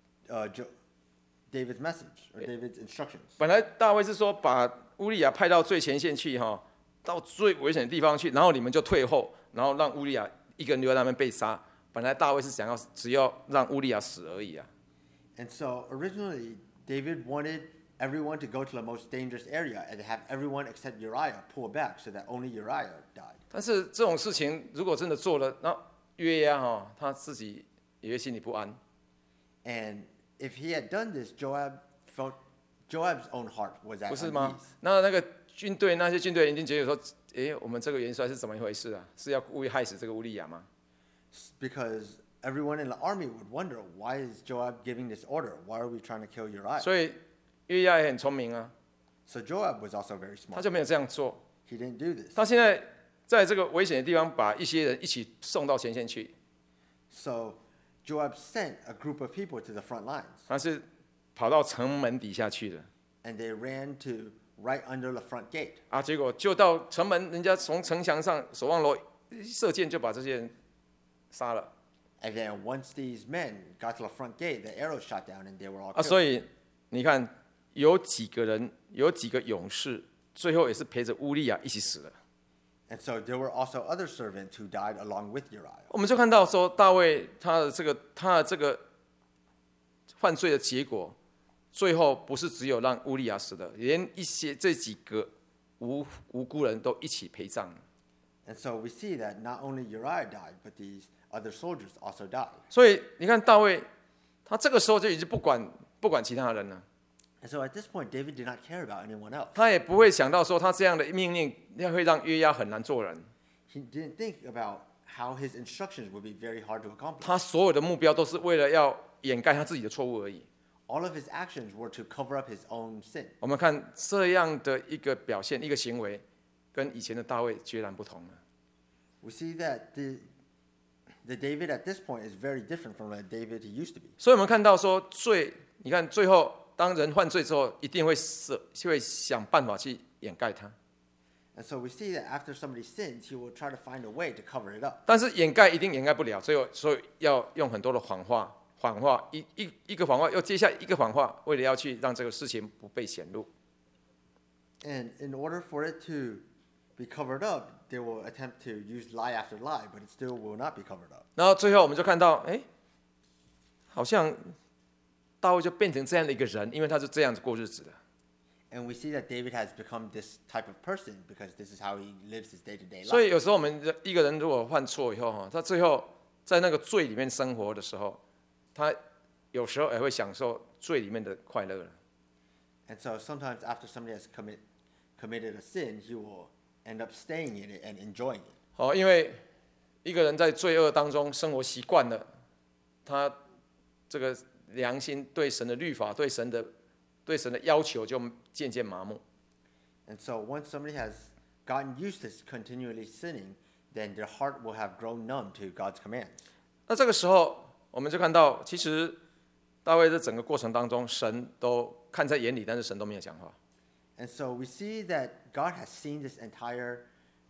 David's message or David's instructions. 本来大卫是说把乌利亚派到最前线去到最危险的地方去，然后你们就退后，然后让乌利亚一个人留在那边被杀。本来大卫是想要只要让乌利亚死而已啊。 And so originally David wanted everyone to go to the most dangerous area and have everyone except Uriah pull back so that only Uriah died. 但是这种事情如果真的做了，那约押他自己也会心里不安。 And if he had done this, Joab's own heart was at 不是吗 unease.？ 那些军队一定觉得说，我们这个元帅是怎么一回事啊？是要故意害死这个乌利亚吗？ Because everyone in the army would wonder, why is Joab giving this order? Why are we trying to kill Uriah? 所以约押也很聪明啊， So Joab was also very 他 smart. 就没有这样做。 He didn't do this. 他现在在这个危险的地方，把一些人一起送到前线去， So Joab sent a group of people to the front lines, 他是跑到城门底下去的 and they ran to right under the front gate. 啊。结果就到城门，人家从城墙上守望楼射箭就把这些人杀了 And then once these men got to the front gate, the arrows shot down, and they were all 啊。 killed. 所以你看，有几个勇士，最后也是陪着乌利亚一起死了。 And so there were also other servants who died along with Uriah. 我们就看到说，大卫他的这个犯罪的结果，最后不是只有让乌利亚死的，连这几个无辜人都一起陪葬。 And so we see that not only Uriah died, but these other soldiers also died. 所以你看大卫，他这个时候就已经不管其他人了， And so at this point, David did not care about anyone else. 他也不会想到说他这样的命令会让约押很难做人。 He didn't think about how his instructions would be very hard to accomplish. 他所有的目标都是为了要掩盖他自己的错误而已。 All of his actions were to cover up his own sin. 我们看这样的一个表现、一个行为，跟以前的大卫截然不同了。 We see that the David at this point is very different from the David he used to be. 所以我们看到说你看最后当人犯罪之后，一定会想办法去掩盖他。 And so we see that after somebody sins, he will try to find a way to cover it up. 但是掩盖一定掩盖不了，所以要用很多的谎话，一个谎话又接下一个谎话，为了要去让这个事情不被显露。 And in order for it to be covered up, they will attempt to use lie after lie, but it still will not be covered up. 然后最后我们就看到，好像大卫就变成这样的一个人，因为他是这样子过日子的。 And we see that David has become this type of person because this is how he lives his day-to-day 所 life. 以有时候我们一个人如果犯错以后他最后在那个罪里面生活的时候，他有时候也会享受罪里面的快乐了。 And so sometimes after somebody has committed a sin, he will end up staying in it and enjoying it. 因为一个人在罪恶当中生活习惯了，他这个良心对神的律法、对神的要求就渐渐麻木。 And so once somebody has gotten used to continually sinning, then their heart will have grown numb to God's commands. 那这个时候，我们就看到，其实大卫在整个过程当中，神都看在眼里，但是神都没有讲话。 And so we see that God has seen this entire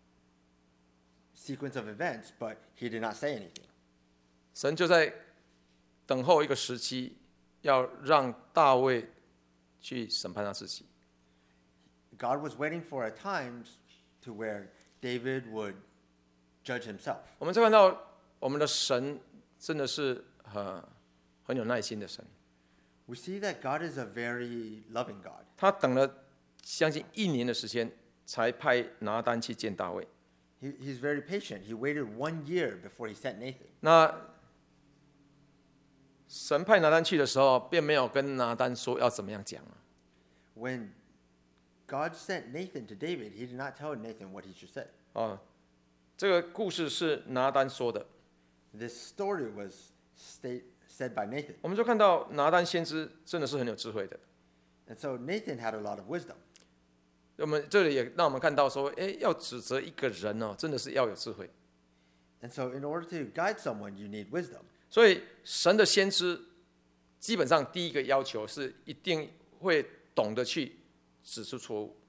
sequence of events, but he did not say anything. 神就在等候一个时机，要让大卫去审判他自己。 God was waiting for a time to where David would judge himself. 我们就看到我们的神真的是很有耐心的神。 We see that God is a very loving God. 他等了将近1年的时间，才派拿单去见大卫。 He's very patient. He waited 1 year before he sent Nathan. 那神派拿单去的时候，并没有跟拿单说要怎么样讲啊。 When God sent Nathan to David, he did not tell Nathan what he should say. 哦，这个故事是拿单说的。 This story was said by Nathan. 我们就看到拿单先知真的是很有智慧的。 And so Nathan had a lot of wisdom. 我们这里也让我们看到说，要指责一个人哦，真的是要有智慧。 And so in order to guide someone, you need wisdom. 所以神的先知基本上第一个要求是一定会懂得去指出错误。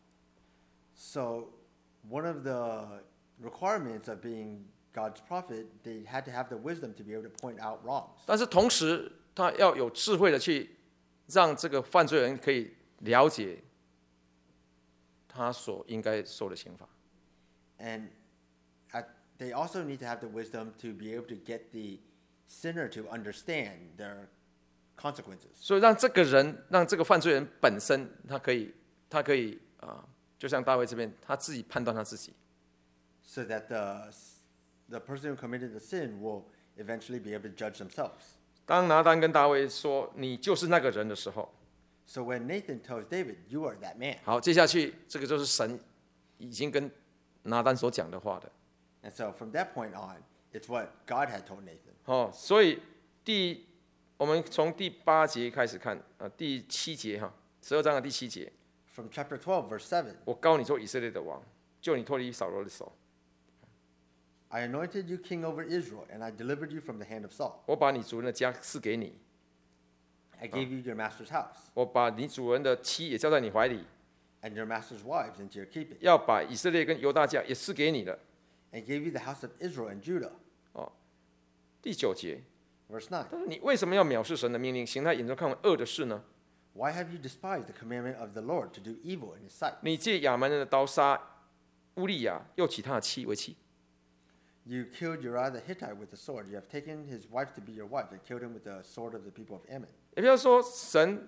So one of the requirements of being God's prophet, they had to have the wisdom to be able to point out wrongs. 但是同时，他要有智慧的去让这个犯罪人可以了解他所应该受的刑罚。 And they also need to have the wisdom to be able to get the sinner to understand their consequences. 所以让这个人，让这个犯罪人本身，他可以就像大卫这边，他自己判断他自己。 So that the person who committed the sin will eventually be able to judge themselves. 当拿单跟大卫说你就是那个人的时候， So when Nathan tells David, "You are that man," 好，接下去这个就是神已经跟拿单所讲的话的。 and so from that point on, it's what God had told Nathan. 所以我们从第8节开始看，第7节12章的第7节， From chapter 12, verse 7, 我膏你做以色列的王，救你脱离扫罗的手， I anointed you king over Israel, and I delivered you from the hand of Saul. 我把你主人的家赐给你， I gave you your master's house, 我把你主人的妻也交在你怀里， and your master's wives into your keeping, 要把以色列跟犹大家也赐给你了。 and gave you the house of Israel and Judah. 第9节， Verse 9, 但是你为什么要藐视神的命令，行他眼中看为恶的事呢？ why have you despised the commandment of the Lord to do evil in his sight? 你借亚蛮人的刀杀乌利亚，又娶他的妻为妻。 You killed Uriah the Hittite with a sword. You have taken his wife to be your wife and killed him with the sword of the people of Ammon. 也不要说神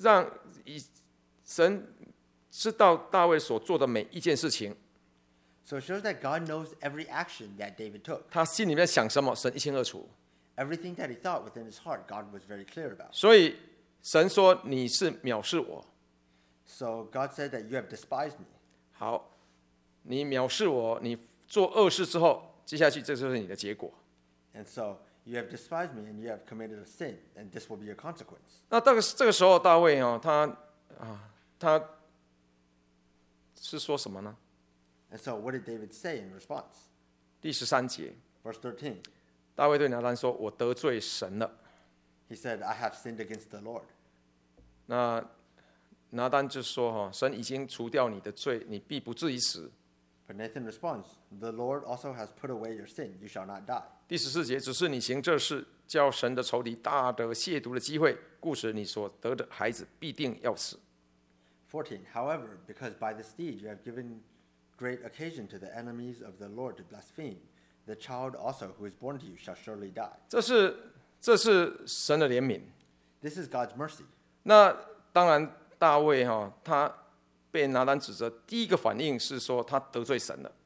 知道大卫所做的每一件事情， So it shows that God knows every action that David took. 他心里面想什么，神一清二楚。 Everything that he thought within his heart, God was very clear about. 所以神说你是藐视我， So God said that you have despised me. 好，你藐视我，你做恶事之后，接下去这就是你的结果。 And so you have despised me and you have committed a sin, and this will be your consequence. 那这个时候大卫他是说什么呢？ And so what did David say in response? 第13节， Verse 13, 大卫对拿单说：“我得罪神了。 he said, I have sinned against the Lord. ” 那拿单就说：“神已经除掉你的罪，你必不至于死。” But Nathan responds, the Lord also has put away your sin. You shall not die. 第14节，只是你行这事，叫神的仇敌大得亵渎的机会，故使你所得的孩子必定要死。 14, however, because by this deed you have given great occasion to the enemies of the Lord to blaspheme, the child also who is born to you shall surely die. 这是神的怜悯。 This is God's mercy. 那当然，大卫他被拿单指责，第一个反应是说他得罪神了。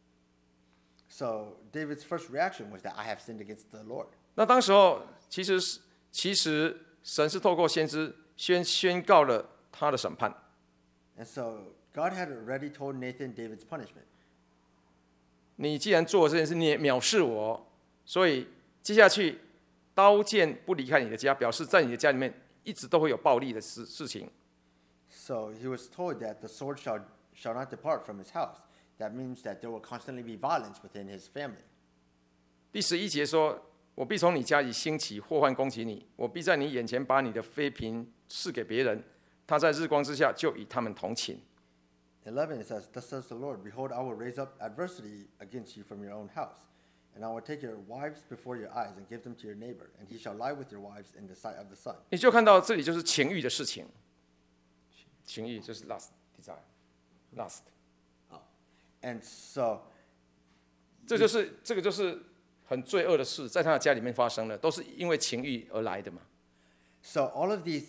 So David's first reaction was that I have sinned against the Lord. 那当时候其实神是透过先知宣告了他的审判。 And so God had already told Nathan David's punishment. 你既然做了这件事，你也藐视我，所以接下去刀剑不离开你的家，表示在你的家里面一直都会有暴力的事情。 So he was told that the sword shall not depart from his house. That means that there will constantly be violence within his family. 第11节说：“我必从你家里兴起祸患攻击你，我必在你眼前把你的妃嫔赐给别人，他在日光之下就与他们同寝。” 11 it says, Thus says the Lord, Behold, I will raise up adversity against you from your own house, and I will take your wives before your eyes and give them to your neighbor, and he shall lie with your wives in the sight of the sun. 你就看到这里就是情欲的事情，情欲就是 lust desire，lust， And so 这个就是很罪恶的事，在他的家里面发生的，都是因为情欲而来的嘛。 all of these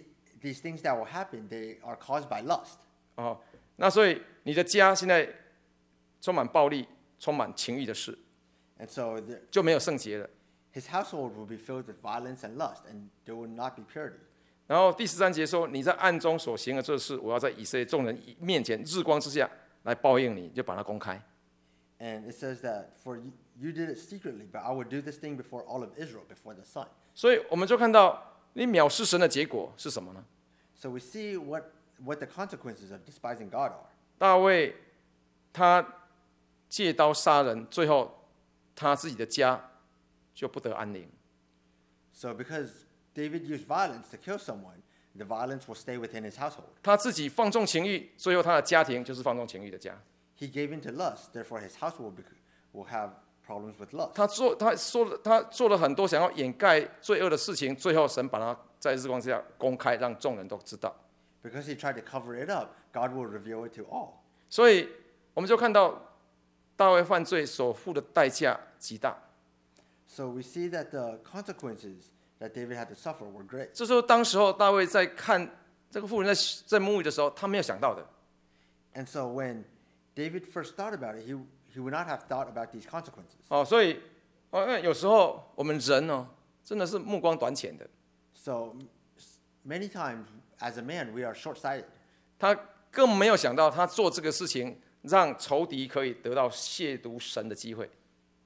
these things that will happen, they are caused by lust. 哦，那所以你的家现在充满暴力、充满情欲的事， And so 就没有圣洁了。 his household will be filled with violence and lust, and there will not be purity. 然后第13节说，你在暗中所行的这事，我要在以色列众人面前日光之下来报应你，就把它公开。 And it says that, for you did it secretly, but I will do this thing before all of Israel, before the sun. 所以我们就看到你藐视神的结果是什么呢？ So we see what the consequences of despising God are. 大卫他借刀杀人，最后他自己的家就不得安宁。 So because David used violence to kill someone, the violence will stay within his household. 他自己放纵情欲，最后他的家庭就是放纵情欲的家。 He gave in to lust, therefore his household will have problems with lust. 他做了很多想要掩盖罪恶的事情，最后神把他在日光之下公开，让众人都知道。 Because he tried to cover it up, God will reveal it to all. 所以我们就看到大卫犯罪所付的代价极大。 So we see that the consequences that David had to suffer were great. 这时候，当时候大卫在看这个妇人在沐浴的时候，他没有想到的。 And so when David first thought about it, he would not have thought about these consequences. 哦，所以有时候我们人哦，真的是目光短浅的。 So many times, as a man, we are short-sighted. 他更没有想到，他做这个事情让仇敌可以得到亵渎神的机会。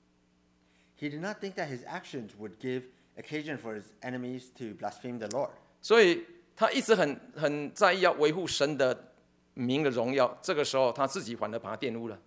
He did not think that his actions would give occasion for his enemies to blaspheme the Lord. 所以他一直很在意要维护神的名的荣耀。这个时候，他自己反而把它玷污了。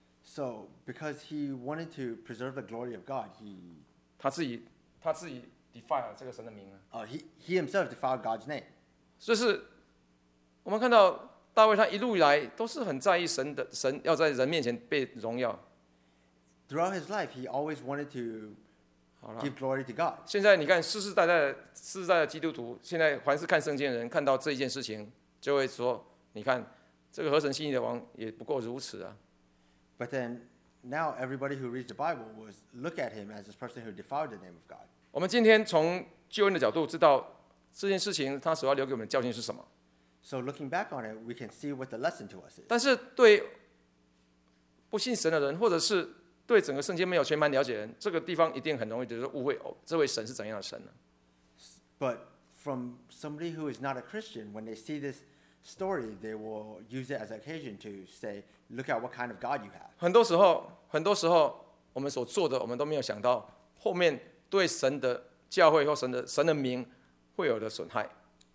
So because he wanted to preserve the glory of God, 他自己 defy 了这个神的名啊。 he himself defiled God's name. 就是我们看到大卫他一路以来都是很在意神要在人面前被荣耀。 Throughout his life, he always wanted to give glory to God. 现在你看世世代代的基督徒，现在凡是看圣经的人，看到这一件事情，就会说：你看这个合神心意的王也不过如此啊。 But then now everybody who reads the Bible will look at him as this person who defiled the name of God. 我们今天从救恩的角度知道这件事情，他所要留给我们的教训是什么。 So looking back on it, we can see what the lesson to us is. 但是对不信神的人，或者是对整个圣经没有全盘了解的人，这个地方一定很容易就是误会这位神是怎样的神呢？ But from somebody who is not a Christian, when they see this story, they will use it as an occasion to say, look at what kind of God you have. 很多时候，我们所做的，我们都没有想到后面对神的教会或神的名会有的损害。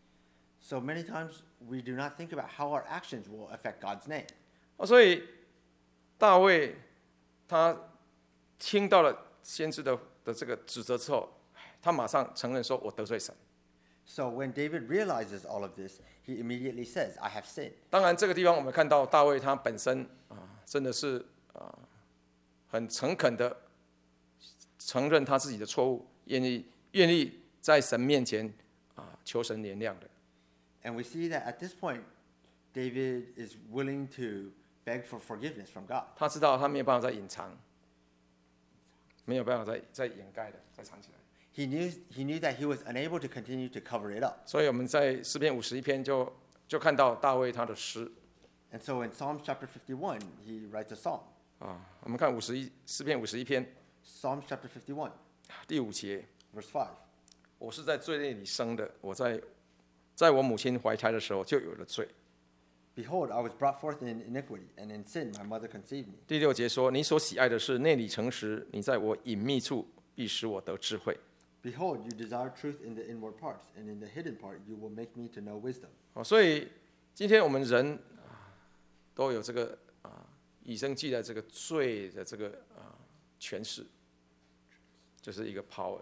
So many times we do not think about how our actions will affect God's name. 所以大卫他听到了先知的这个指责之后，他马上承认说：“我得罪神。” So when David realizes all of this, he immediately says, I have sinned. 当然，这个地方我们看到大卫他本身真的是很诚恳的承认他自己的错误，愿意在神面前求神原谅的。 And we see that at this point, David is willing to beg for forgiveness from God. 他知道他没有办法再隐藏，没有办法再掩盖的，再藏起来。 He knew that he was unable to continue to cover it up. 所以我们在诗篇51篇就看到大卫他的诗 And so in Psalms chapter 51, he writes a psalm. 我们看诗篇51篇 Psalms chapter 51, 第5节， verse 5. 我是在罪孽里生的，我在我母亲怀胎的时候就有了罪。 Behold, I was brought forth in iniquity, and in sin my mother conceived me. 第6节说：你所喜爱的是内里诚实，你在我隐秘处必使我得智慧。 Behold, you desire truth in the inward parts, and in the hidden part you will make me to know wisdom. 所以今天我们人都有这个以生俱来这个罪的这个权势，就是一个 power。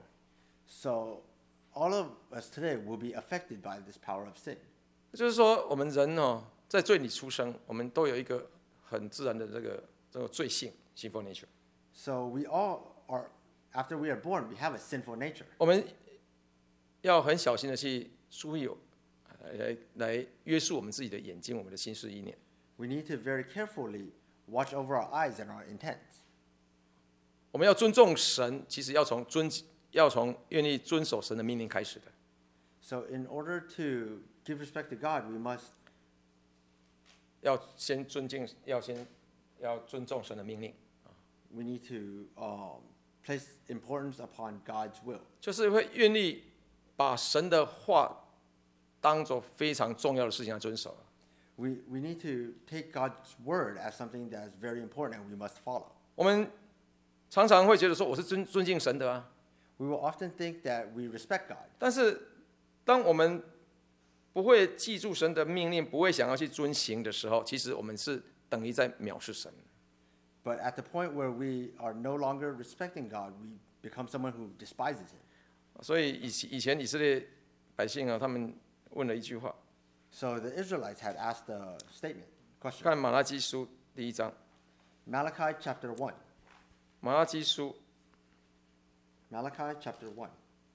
So all of us today will be affected by this power of sin. 就是说，我们人在罪里出生，我们都有一个很自然的这个罪性 （sinful nature）。 So we all are, after we are born, we have a sinful nature. 我们要很小心的去注意，来约束我们自己的眼睛、我们的心思意念。 We need to very carefully watch over our eyes and our intents. 我们要尊重神，其实要从愿意遵守神的命令开始的。 So in order to give respect to God, we must 要先尊敬，要尊重神的命令， we need to place importance upon God's will. 就是会愿意把神的话当作非常重要的事情来遵守。 We need to take God's word as something that is very important and we must follow. 我们常常会觉得说我是尊敬神的啊， We will often think that we respect God, 但是当我们不会记住神的命令，不会想要去遵行的时候，其实我们是等于在藐视神。 but at the point where we are no longer respecting God, we become someone who despises Him. 所以以前以色列百姓啊，他们问了一句话， So the Israelites had asked a statement, question. 看马拉基书第1章， Malachi chapter 1. 马拉基书 Malachi chapter 1.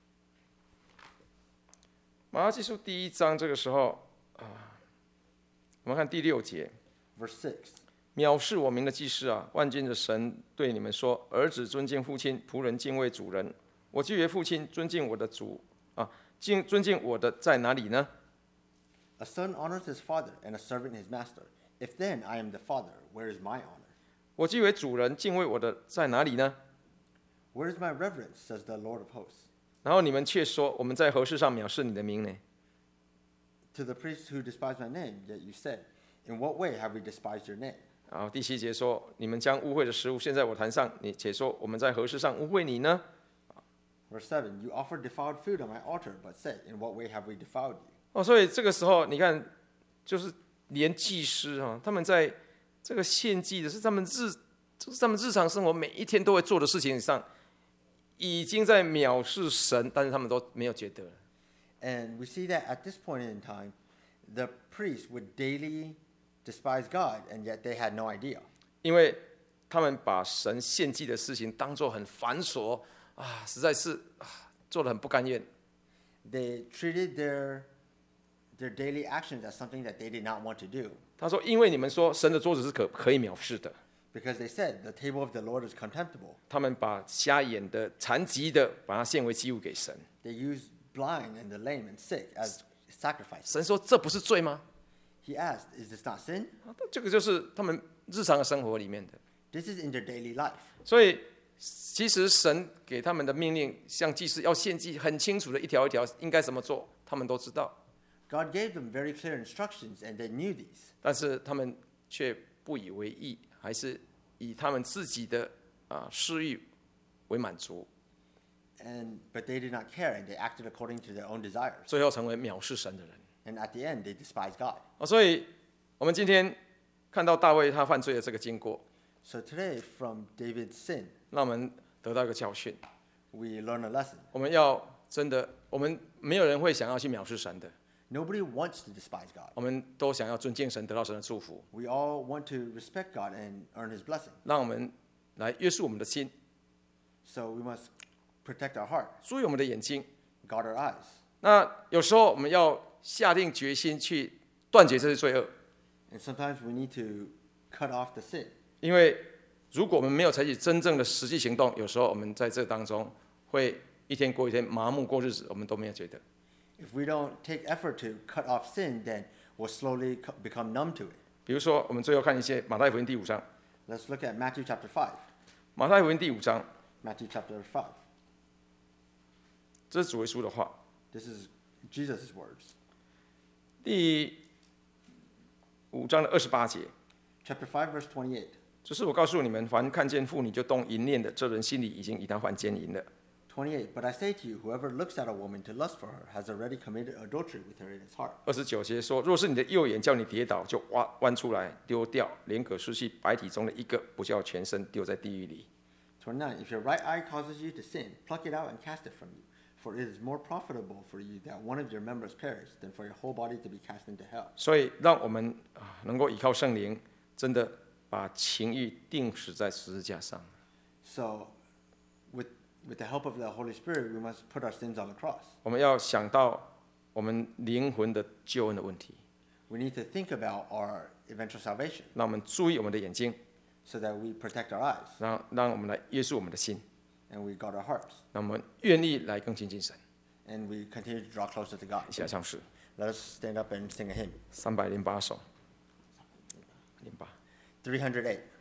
马拉基书第1章这个时候我们看第6节， Verse 6. 藐视我名的祭司啊，万军的神对你们说：儿子尊敬父亲，仆人敬畏主人。我既为父亲，尊敬我的主啊，尊敬我的在哪里呢？ A son honors his father, and a servant his master. If then I am the father, where is my honor? 我既为主人，敬畏我的在哪里呢？ Where is my reverence, says the Lord of hosts? 然后你们却说我们在何事上藐视你的名呢？ To the priests who despise my name, yet you said, in what way have we despised your name? 然后第7节说：你们将污秽的食物献在我坛上，你且说我们在何事上污秽你呢？ Verse 7. You offer defiled food on my altar, but say, in what way have we defiled you? 所以这个时候你看，就是连祭司啊，他们在这个献祭的是他们日常生活每一天都会做的事情上，已经在藐视神，但是他们都没有觉得。 And we see that at this point in time, the priests would daily despise God, and yet they had no idea. 因为他们把神献祭的事情当作很繁琐啊，实在是做得很不甘愿。 They treated their daily actions as something that they did not want to do, 他说：“因为你们说神的桌子是可以藐视的， because they said the table of the Lord is contemptible. 他们把瞎眼的、残疾的，把它献为祭物给神。 They use blind and the lame and sick as sacrifices. 神说：这不是罪吗？ He asked, is this not sin? 这个就是他们日常的生活里面的。 This is in their daily life. 所以，其实神给他们的命令，像祭司要献祭，很清楚的一条一条应该怎么做，他们都知道。 God gave them very clear instructions, and they knew these. 但是他们却不以为意，还是以他们自己的私欲为满足， But they did not care, and they acted according to their own desires. 最后成为藐视神的人。 And at the end, they despised God. 所以我们今天看到大卫他犯罪的这个经过， So today, from David's sin, 让我们得到一个教训。 we learn a lesson. 我们要真的，我们没有人会想要去藐视神的， Nobody wants to despise God. 我们都想要尊敬神，得到神的祝福。 We all want to respect God and earn His blessing. 让我们来约束我们的心， So we must protect our heart, 注意我们的眼睛。 guard our eyes. 那有时候我们要下定决心去断绝这些罪恶， And sometimes we need to cut off the sin. 因为如果我们没有采取真正的实际行动，有时候我们在这当中会一天过一天，麻木过日子，我们都没有觉得。 If we don't take effort to cut off sin, then we'll slowly become numb to it. 比如说，我们最后看一些马太福音第5章， Let's look at Matthew chapter 5. 马太福音第5章， Matthew chapter 5. 这是主耶稣的话， This is Jesus' words. 第5章的28节。 Chapter 5, verse 28. 只是我告诉你们，凡看见妇女就动淫念的，这人心里已经与她犯奸淫了。 28. But I say to you, whoever looks at a woman to lust for her has already committed adultery with her in his heart. 29节说：若是你的右眼叫你跌倒，就弯出来丢掉，连可失去百体中的一个，不叫全身丢在地狱里。 29. If your right eye causes you to sin, pluck it out and cast it from you. For it is more profitable for you that one of your members perish than for your whole body to be cast into hell. 所以，让我们能够依靠圣灵，真的把情欲钉死在十字架上。 So, with the help of the Holy Spirit, we must put our sins on the cross. 我们要想到我们灵魂的救恩的问题， We need to think about our eventual salvation 让我们注意我们的眼睛， so that we protect our eyes 让我们来约束我们的心， and we guard our hearts 让我们愿意来更亲近神。 and we continue to draw closer to God. 以下上是。 Let us stand up and sing a hymn. 308首，08。 308.